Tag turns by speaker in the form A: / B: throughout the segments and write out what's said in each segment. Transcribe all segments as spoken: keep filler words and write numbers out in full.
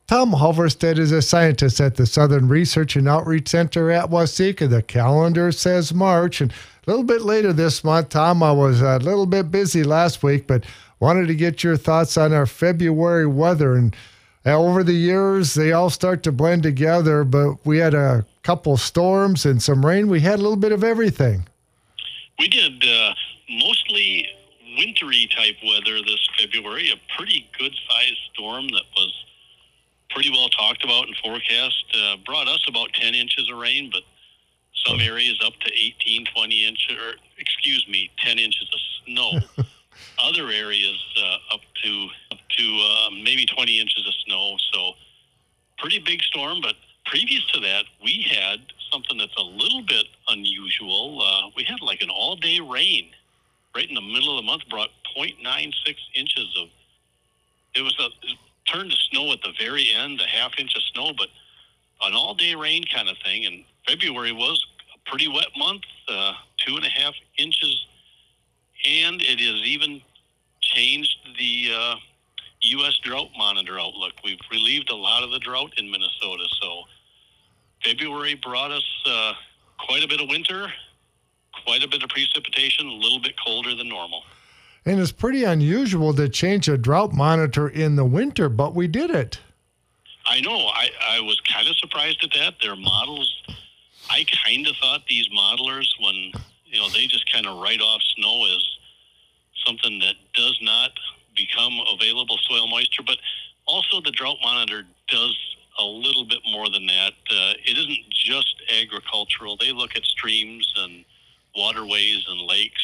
A: Tom Halverstead is a scientist at the Southern Research and Outreach Center at Waseca. The calendar says March, and a little bit later this month. Tom, I was a little bit busy last week, but wanted to get your thoughts on our February weather. And over the years, they all start to blend together, but we had a couple storms and some rain. We had a little bit of everything.
B: We did uh, mostly wintry type weather this February, a pretty good-sized storm that was pretty well talked about and forecast. Uh, brought us about ten inches of rain, but some areas up to eighteen, twenty inches, or excuse me, ten inches of snow. Other areas uh, up to up to uh, maybe twenty inches of snow. So pretty big storm, but previous to that, we had something that's a little bit unusual. Uh, we had like an all-day rain right in the middle of the month, brought zero point nine six inches of, it was a, it turned to snow at the very end, a half inch of snow, but an all-day rain kind of thing. And February was a pretty wet month, uh, two and a half inches, and it has even changed the uh, U S Drought Monitor outlook. We've relieved a lot of the drought in Minnesota, so February brought us uh, quite a bit of winter, quite a bit of precipitation, a little bit colder than normal.
A: And it's pretty unusual to change a drought monitor in the winter, but we did it.
B: I know. I, I was kind of surprised at that. Their models, I kind of thought these modelers, when, you know, they just kind of write off snow as something that does not become available soil moisture, but also the drought monitor does a little bit more than that. Uh, it isn't just agricultural. They look at streams and waterways and lakes.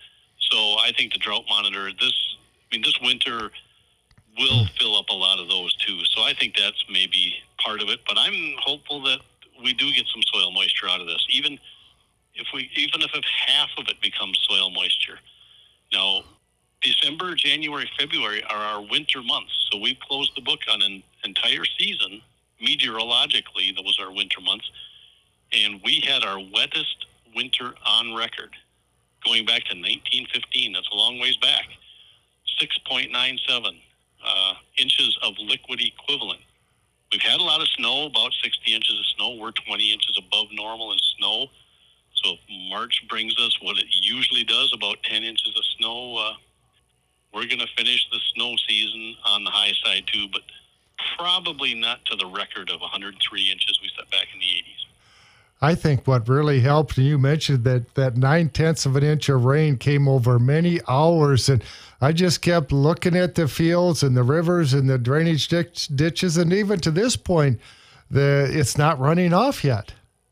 B: So I think the drought monitor, this, I mean, this winter will fill up a lot of those too. So I think that's maybe part of it, but I'm hopeful that we do get some soil moisture out of this, even if we, even if half of it becomes soil moisture. Now, December, January, February are our winter months. So we've closed the book on an entire season. Meteorologically, those are winter months. And we had our wettest winter on record going back to nineteen fifteen. That's a long ways back. six point nine seven uh, inches of liquid equivalent. We've had a lot of snow, about sixty inches of snow. We're twenty inches above normal in snow. So if March brings us what it usually does, about ten inches of snow, uh, we're going to finish the snow season on the high side too, but probably not to the record of one hundred three inches we set back in the eighties.
A: I think what really helped, and you mentioned that that nine-tenths of an inch of rain came over many hours, and I just kept looking at the fields and the rivers and the drainage ditch, ditches, and even to this point, the it's not running off yet.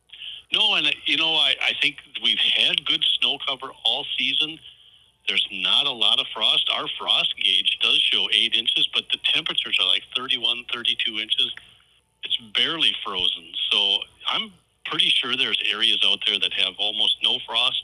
B: No, and, you know, I, I think we've had good snow cover all season. There's not a lot of frost. Our frost gauge does show eight inches, but the temperatures are like thirty-one, thirty-two inches. It's barely frozen. So I'm pretty sure there's areas out there that have almost no frost.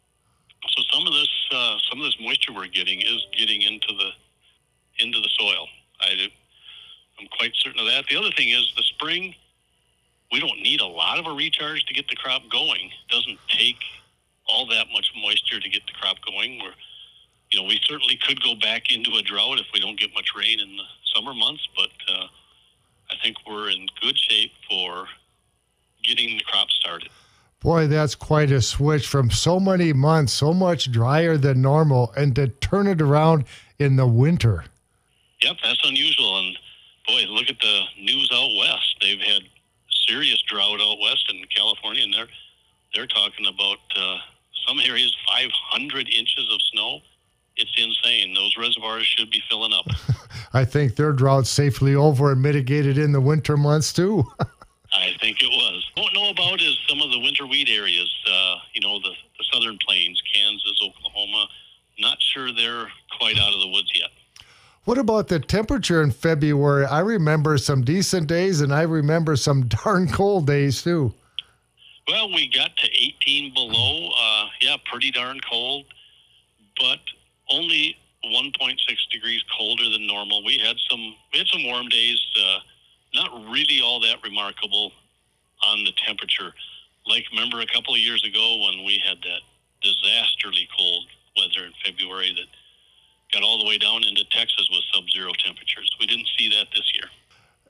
B: So some of this, uh, some of this moisture we're getting is getting into the into the soil. I, I'm quite certain of that. The other thing is the spring. We don't need a lot of a recharge to get the crop going. It doesn't take all that much moisture to get the crop going. We're, you know, we certainly could go back into a drought if we don't get much rain in the summer months, but uh, I think we're in good shape for getting the crop started.
A: Boy, that's quite a switch from so many months, so much drier than normal, and to turn it around in the winter.
B: Yep, that's unusual. And boy, look at the news out west. They've had serious drought out west in California, and they're they're talking about uh, some areas five hundred inches of snow. It's insane. Those reservoirs should be filling up.
A: I think their drought's safely over and mitigated in the winter months too.
B: I think it was. What I don't know about is some of the winter wheat areas, uh, you know, the, the southern plains, Kansas, Oklahoma. Not sure they're quite out of the woods yet.
A: What about the temperature in February? I remember some decent days, and I remember some darn cold days too.
B: Well, we got to eighteen below. Uh, yeah, pretty darn cold, but only one point six degrees colder than normal. We had some we had some warm days. Uh, not really all that remarkable on the temperature. Like, remember a couple of years ago when we had that disasterly cold weather in February that got all the way down into Texas with sub-zero temperatures. We didn't see that this year.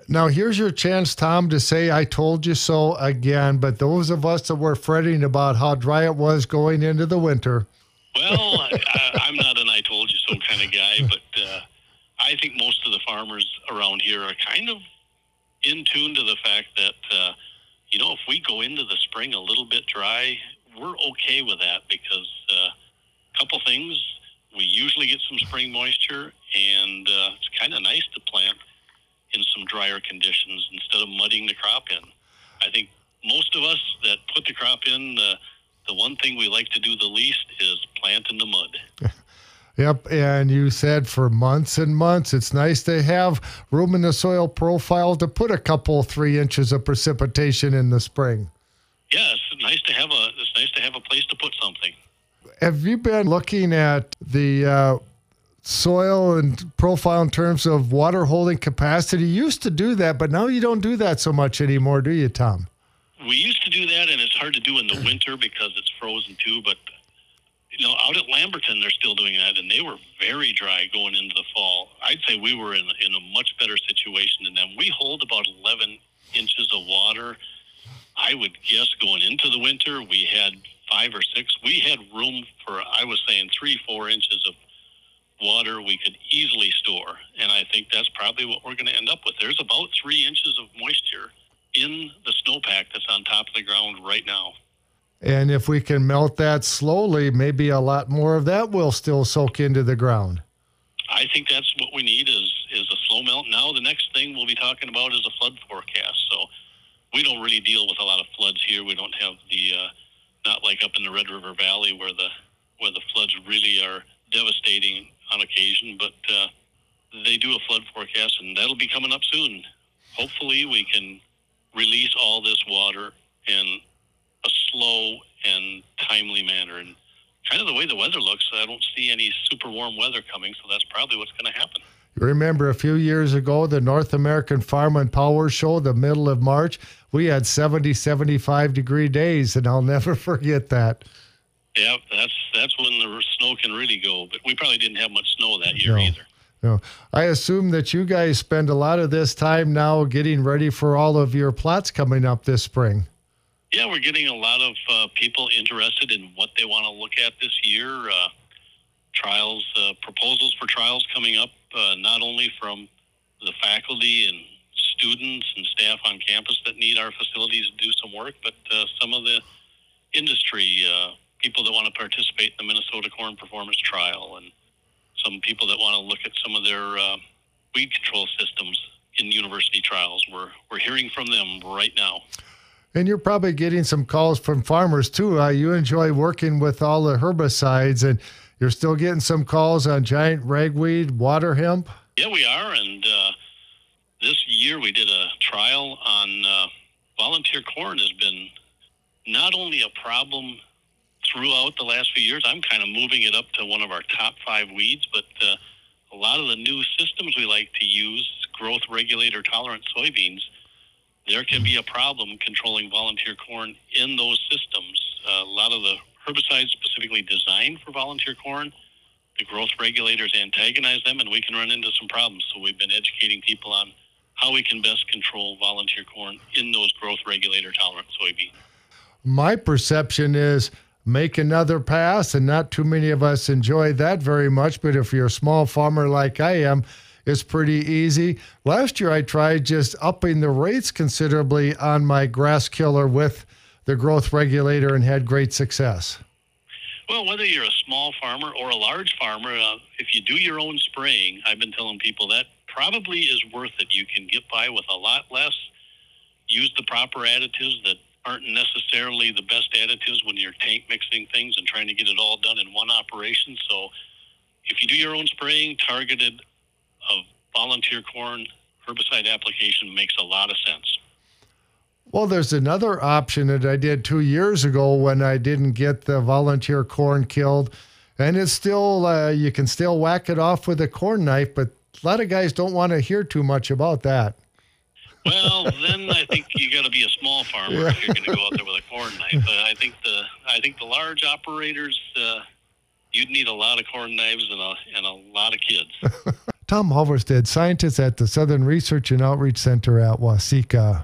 A: Now, here's your chance, Tom, to say, I told you so again. But those of us that were fretting about how dry it was going into the winter.
B: Well, I, I'm not an I told you so kind of guy, but uh, I think most of the farmers around here are kind of in tune to the fact that, uh, you know, if we go into the spring a little bit dry, we're okay with that because uh, a couple things. We usually get some spring moisture, and uh, it's kind of nice to plant in some drier conditions instead of mudding the crop in. I think most of us that put the crop in, uh, the one thing we like to do the least is plant in the mud.
A: Yep, and you said for months and months, it's nice to have room in the soil profile to put a couple, three inches of precipitation in the spring.
B: Yeah, it's nice to have a it's nice to have a place to put something.
A: Have you been looking at the uh, soil and profile in terms of water holding capacity? You used to do that, but now you don't do that so much anymore, do you, Tom?
B: We used to do that, and it's hard to do in the winter because it's frozen too. But you know, out at Lamberton, they're still doing that, and they were very dry going into the fall. I'd say we were in in a much better situation than them. We hold about eleven inches of water. I would guess going into the winter, we had five or six. We had room for, I was saying, three, four inches of water we could easily store. And I think that's probably what we're going to end up with. There's about three inches of moisture in the snowpack that's on top of the ground right now.
A: And if we can melt that slowly, maybe a lot more of that will still soak into the ground.
B: I think that's what we need is, is a slow melt. Now the next thing we'll be talking about is a flood forecast. So we don't really deal with a lot of floods here. We don't have the, uh, not like up in the Red River Valley where the where the floods really are devastating on occasion, but uh, they do a flood forecast, and that'll be coming up soon. Hopefully we can release all this water in a slow and timely manner. And kind of the way the weather looks, I don't see any super warm weather coming, so that's probably what's going to happen.
A: You remember a few years ago, the North American Farm and Power Show, the middle of March, we had seventy, seventy-five degree days, and I'll never forget that.
B: Yeah, that's that's when the snow can really go, but we probably didn't have much snow that year
A: no,
B: either.
A: No. I assume that you guys spend a lot of this time now getting ready for all of your plots coming up this spring.
B: Yeah, we're getting a lot of uh, people interested in what they want to look at this year. Uh, trials, uh, proposals for trials coming up, uh, not only from the faculty and students and staff on campus that need our facilities to do some work, but uh, some of the industry, uh, people that want to participate in the Minnesota Corn Performance Trial, and some people that want to look at some of their uh, weed control systems in university trials. We're, we're hearing from them right now.
A: And you're probably getting some calls from farmers too. Uh, you enjoy working with all the herbicides, and you're still getting some calls on giant ragweed, water hemp.
B: Yeah, we are. And uh, this year we did a trial on uh, volunteer corn. Has been not only a problem throughout the last few years. I'm kind of moving it up to one of our top five weeds, but uh, a lot of the new systems we like to use, growth regulator tolerant soybeans, there can be a problem controlling volunteer corn in those systems. Uh, a lot of the herbicides specifically designed for volunteer corn, the growth regulators antagonize them, and we can run into some problems. So we've been educating people on how we can best control volunteer corn in those growth regulator tolerant soybeans.
A: My perception is make another pass, and not too many of us enjoy that very much. But if you're a small farmer like I am, it's pretty easy. Last year, I tried just upping the rates considerably on my grass killer with the growth regulator and had great success.
B: Well, whether you're a small farmer or a large farmer, uh, if you do your own spraying, I've been telling people that probably is worth it. You can get by with a lot less, use the proper additives that aren't necessarily the best additives when you're tank mixing things and trying to get it all done in one operation. So if you do your own spraying, targeted of volunteer corn herbicide application makes a lot of sense.
A: Well, there's another option that I did two years ago when I didn't get the volunteer corn killed, and it's still, uh, you can still whack it off with a corn knife, but a lot of guys don't want to hear too much about that.
B: Well, then I think you got to be a small farmer yeah. if you're going to go out there with a corn knife. But I think the I think the large operators, uh, you'd need a lot of corn knives and a and a lot of kids.
A: Tom Halverstead, scientist at the Southern Research and Outreach Center at Waseca.